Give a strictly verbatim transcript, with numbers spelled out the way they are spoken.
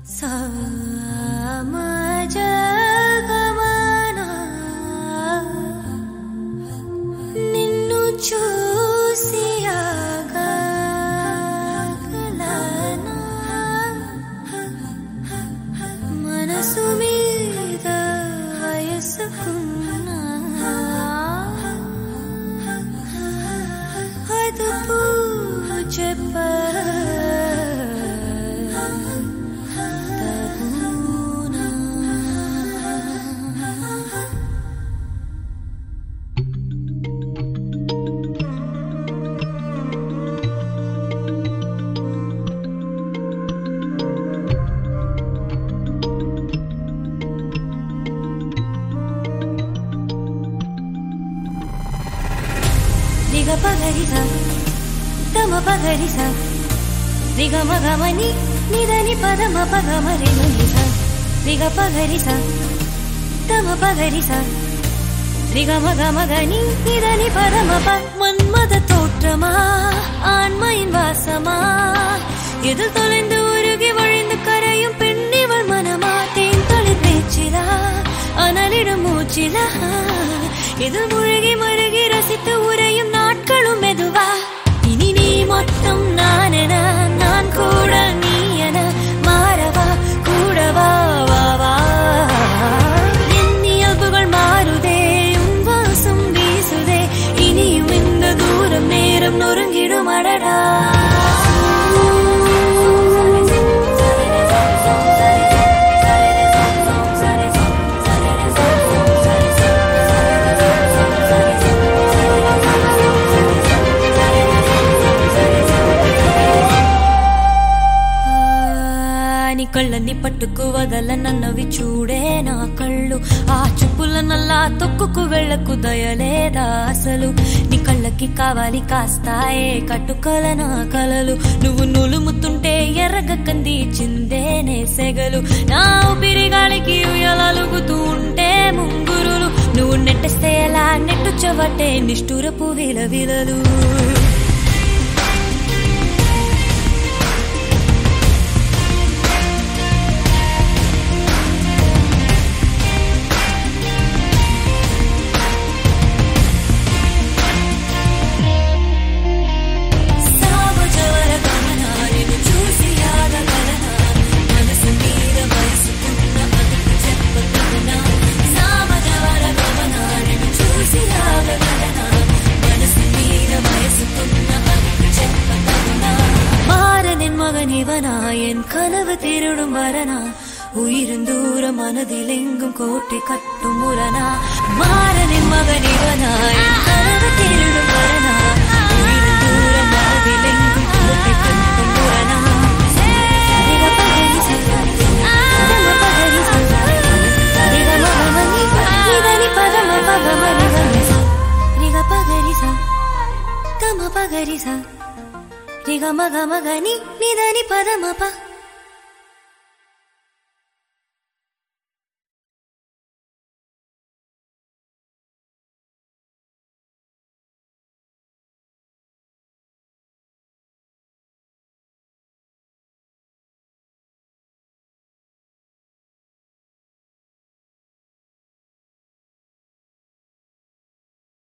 సమజగమనా నిన్ను చూసి ఆగగలనా మనసు మీద వయసుకున్నా అదుపు చెప్ప Riga pagarisa, tama pagarisa, riga magamani, nidani padama pagamare manisa. Riga pagarisa, tama pagarisa, riga magamagani, nidani padama pa. Manmada thotrama, aanmayin vasama, idul tolendu urugi valindu karayum pennival manama, teen tole pechila, analidum moochila, idul murigi marigi rasittu urayum நாட்களும் மெதுவா இனி நீ மொத்தம் நானென நான் கூட நீயென மாறவா கூடவா வா வா என் இயல்புகள் மாறுதே உன் வாசம் வீசுதே இனியும் இந்த தூரம் நேரம் நொறுங்கிடும் அடடா కళ్ళని పట్టుకు వదల నన్నవి చూడే నా కళ్ళు ఆ చూపుల నల్లా తొక్కుకు వెళ్ళకు దయలేదా అసలు నీ కళ్ళకి కావాలి కాస్తాయే కట్టుకల నా కలలు నువ్వు నులుముతుంటే ఎర్రగ కంది చిందేనే సెగలు నా ఊపిరి గాలికి ఉయ్యాలలుగుతూ ఉంటే ముంగురులు నువ్వు నెట్టేస్తే ఎలా నెట్టు చెవటే నిష్ఠురపు విల విలలు என் கனவு திருடும் வரனா உயிரும் தூர மனதிலெங்கும் கோட்டை கட்டும் முரணா மாறனின் மகனிவனா என் கனவு திருடும் வரனா உயிரும் தூர மனதிலெங்கும் கோட்டை கட்டும் முரணா ரிக பகரிசா தம பகரிசா ரிக மகமணி நிதனி பதம பகமணி ரிக பகரிசா தம பகரிசா Riga maga magani nidani padama pa